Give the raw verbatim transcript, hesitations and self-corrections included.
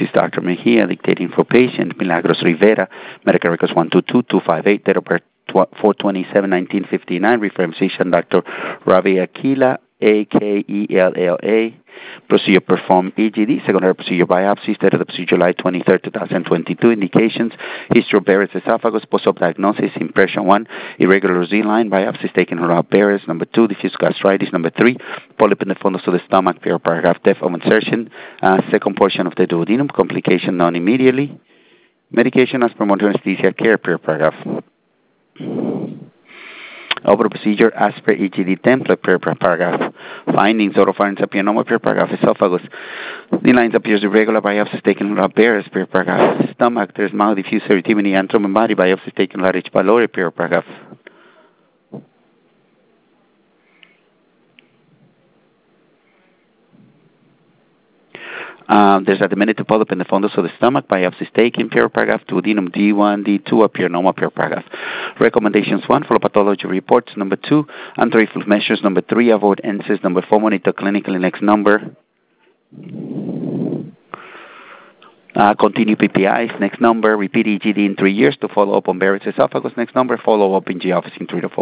is Doctor Mejia, dictating for patient Milagros Rivera, medical records one two two two five eight, date of birth four twenty-seven nineteen fifty-nine, referring physician Doctor Ravi Aquila, A K E L L A. Procedure performed E G D, secondary procedure biopsy, date of the procedure July twenty-third, twenty twenty-two. Indications: history of Barrett's esophagus, post-op diagnosis, impression one, irregular Z-line, biopsies taken around Barrett's. Number two, diffuse gastritis. Number three, polyp in the fundus of the stomach, per paragraph, depth of insertion, uh, second portion of the duodenum, complication known immediately. Medication as per modern anesthesia care, per paragraph. Over procedure as per E G D template, per paragraph. Findings: oropharynx papilloma, per paragraph. Esophagus, the lines appears irregular, biopsies taken around Barrett's, per paragraph. Stomach, there's mild diffuse erythema and trauma body, biopsies taken around H. pylori, per paragraph. Um, there's a diminutive polyp in the fundus of the stomach, biopsies taken, per paragraph. Duodenum D one, D two, papilloma, per paragraph. Recommendations: one, follow pathology reports. Number two, anti-reflux measures. Number three, avoid N SAIDs. Number four, monitor clinically. Next number. Uh, continue P P Is. Next number. Repeat E G D in three years to follow up on Barrett's esophagus. Next number. Follow up in G office in three to four.